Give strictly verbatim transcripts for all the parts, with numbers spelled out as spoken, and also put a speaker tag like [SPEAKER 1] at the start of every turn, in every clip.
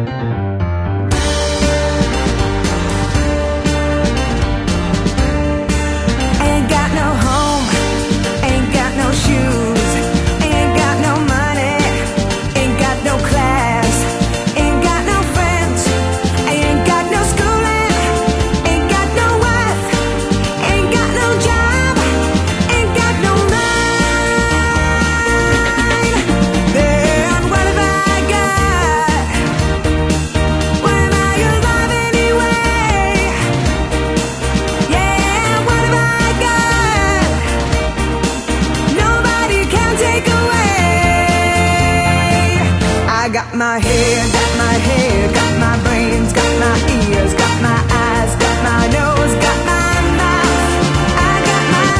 [SPEAKER 1] Got my head, got my hair, got my brains, got my ears, got my eyes, got my nose, got my mouth, I got my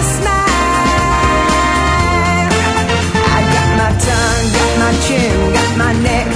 [SPEAKER 1] smile, I got my tongue, got my chin, got my neck,